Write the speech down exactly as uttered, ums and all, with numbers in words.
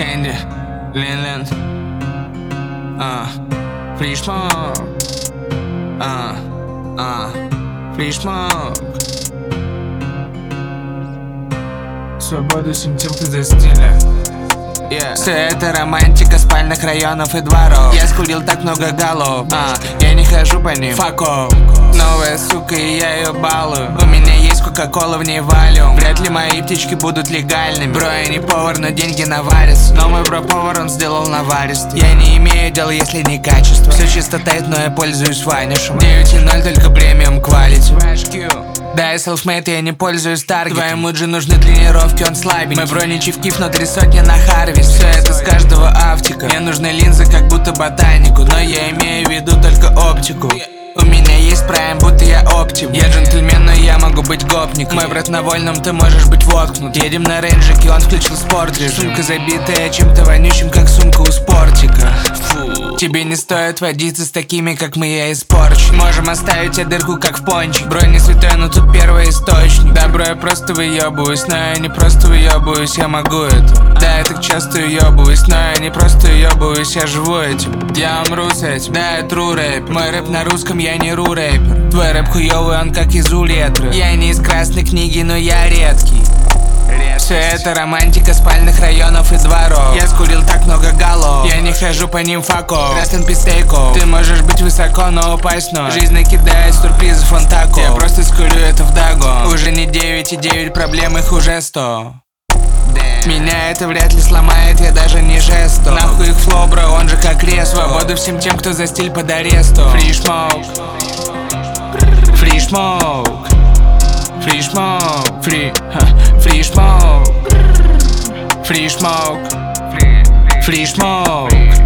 Кэнди, Линленд, а, Фришмок, а, а, Фришмок. Свободу всем тем, кто за стиля. Yeah. Все это романтика спальных районов и дворов. Я скурил так много голов, а, я не хожу по ним. Fuck off. Новая сука, и я ее балую. У меня есть кока-кола, в ней валю. Вряд ли мои птички будут легальными. Бро, я не повар, но деньги наварятся. Но мой бро повар, он сделал наваристо. Я не имею дела, если не качество. Все чисто тает, но я пользуюсь ванишем. девять ноль, только премиум quality. Да, я селфмейт, я не пользуюсь таргетом. Твоему же нужны тренировки, он слабенький. Мой бро не чивки, внутри сотни на Харвест. Все это с каждого автика. Мне нужны линзы, как будто ботанику. Но я имею в виду только оптику. У меня есть прайм, будто я оптим. Я джентльмен, но я могу быть гопником. Мой брат на вольном, ты можешь быть воткнут. Едем на рейнджике, он включил спортрежим. Сумка забитая чем-то вонючим, как сумка у спортика. Фу. Тебе не стоит водиться с такими, как мы, я испорчу. Можем оставить тебе дырку, как в пончик. Бро не святой, но тут первый источник. Да, бро, я просто выебываюсь, но я не просто выебываюсь, я могу это. Да, я так часто уебываюсь, но я не просто уебываюсь, я живу этим. Я умру с этим, да, я true рэп. Мой рэп на русском, я не ру рэпер. Твой рэп хуёвый, он как из улетры. Я не из красной книги, но я редкий. Все это романтика спальных районов и дворов. Я скурил так много голов, я не хожу по ним фако. Rest in peace, take off. Ты можешь быть высоко, но упасть ноль. Жизнь накидает сюрпризов, он тако. Я просто скурю это вдогон. Уже не девять и девять, проблем их уже сто. Меня это вряд ли сломает, я даже не жестом. Нахуй их флоу, бро, он же как рез. Свободу всем тем, кто за стиль под арестом. Фришмок, Фришмок, Фришмок, Фри, Фришмок, Фришмок, Фришмок.